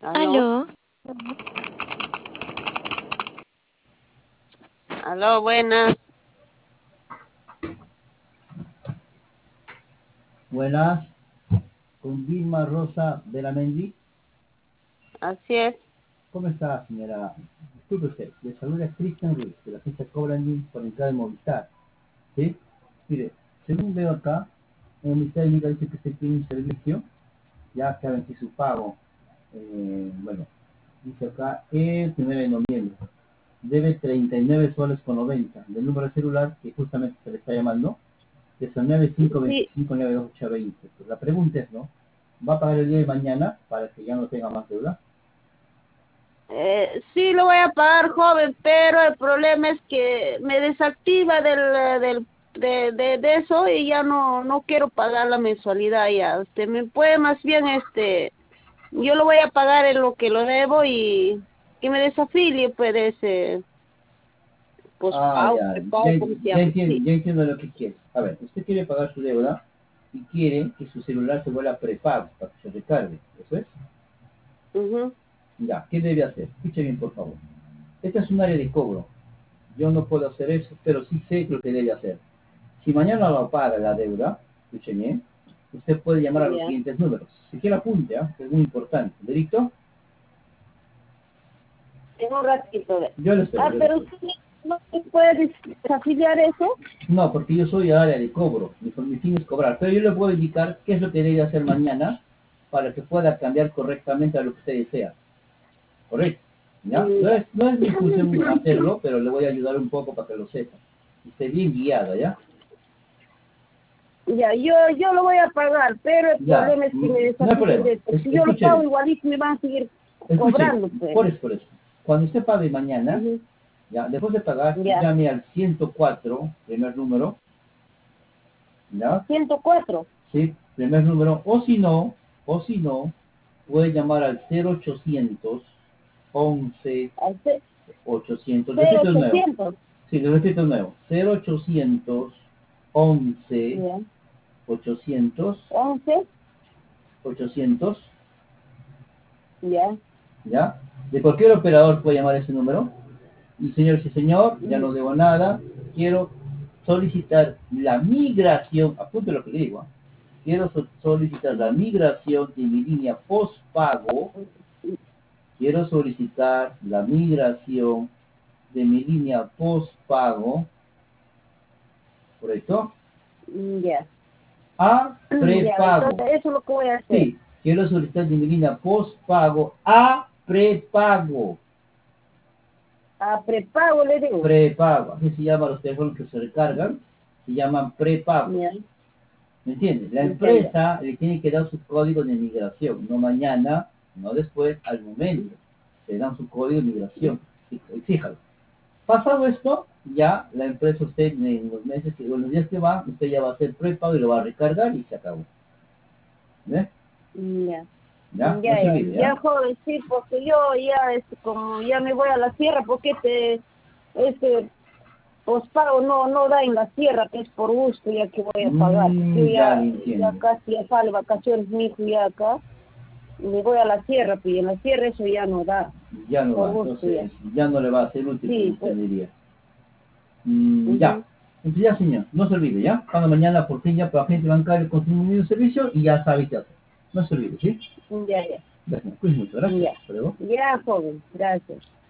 Aló, Aló, aló, buenas. Buenas, con Vilma Rosa Belamendi. Así es. ¿Cómo está, señora? Disculpe usted, le saluda Cristian Ruiz, de la agencia Cobranding por entrada de Movistar. ¿Sí? Mire, según veo acá, en Movistar Liga dice que usted tiene un servicio, ya que venció su pago. Bueno, dice acá el 1 de noviembre. Debe 39 soles con 90 del número de celular que justamente se le está llamando, que son Sí, 95259220. Pues la pregunta es, ¿no? ¿Va a pagar el día de mañana para que ya no tenga más deuda? sí lo voy a pagar, joven, pero el problema es que me desactiva de eso y ya no quiero pagar la mensualidad ya. Usted me puede más bien, yo lo voy a pagar en lo que lo debo y que me desafilie, pues, de ese Ah, pospago, ya, prepago, ¿cómo se llama? Sí. ya entiendo lo que quiere. A ver, usted quiere pagar su deuda y quiere que su celular se vuelva prepago para que se recargue. ¿Eso es? Ujú. Ya, ¿qué debe hacer? Escuche bien, por favor. Esta es un área de cobro. Yo no puedo hacer eso, pero sí sé lo que debe hacer. Si mañana lo paga la deuda, escuche bien, usted puede llamar a los Ya. siguientes números. Si quiere apunte, ¿ah? Que es muy importante. ¿Listo? En un ratito. Yo lo espero, Ah, yo lo pero espero. usted no me puede desafiliar eso. No, porque yo soy área de cobro, mi fin es cobrar, pero yo le puedo indicar qué es lo que debe hacer mañana para que pueda cambiar correctamente a lo que usted desea. ¿Correcto? ¿Ya? Ya. No es mi función hacerlo, pero le voy a ayudar un poco para que lo sepa. Y esté bien guiada, ¿ya? Ya, yo lo voy a pagar, pero el Ya, problema es que me no hay desafíen problema. de esto. Si yo lo Escuche pago bien, igualito me van a seguir escuche, cobrando, pues. por eso. Cuando usted pague mañana, Ujú. ya, después de pagar, Ya, llame al 104, primer número, ¿ya? 104. ¿Sí? Primer número, o si no, puede llamar al 0800 11 Al 800, repito de nuevo, 0800. sí, le repito de nuevo, 0800 11 Ya. 800 11. 800, Ya. ¿ya? De cualquier operador puede llamar ese número. Y señor, sí señor, ya Mm. no debo nada, quiero solicitar la migración, apunte lo que le digo, ¿ah? Quiero solicitar la migración de mi línea postpago. Quiero solicitar la migración de mi línea postpago, ¿correcto? Ya. A Ya, prepago. entonces eso es lo que voy a hacer. Sí, quiero solicitar de mi línea postpago a prepago. A prepago le digo. Prepago. Así se llaman los teléfonos que se recargan. Se llaman prepagos. Ya. ¿Me entiendes? La Entiendo. empresa le tiene que dar su código de migración. No mañana, no después, al momento. Le dan su código de migración. Exíjalo. Pasado esto, ya la empresa usted en los meses, o los días que va, usted ya va a hacer prepago y lo va a recargar y se acabó. ¿Ve? Ya. ¿Ya? No Ya, se ya, olvide, ¿ya? ya, joven, sí, porque yo ya, como ya me voy a la sierra, porque este pospago no da en la sierra, que es por gusto, ya que voy a pagar. Yo Ya lo ya entiendo. casi ya sale vacaciones mi hijo ya acá, y me voy a la sierra, pues y en la sierra eso ya no da, Ya no por va, gusto ya. entonces ya no le va a ser útil como Sí, usted pues. diría. Ya. Ujú. Entonces ya, señor, no se olvide, ¿ya? Cuando mañana por fin ya para agente bancario consigue un mismo servicio y ya sabe qué hacer. No se olvide, ¿sí? Ya, ya, Gracias. Pues muchas gracias. ya. Hasta luego. Ya, joven, gracias.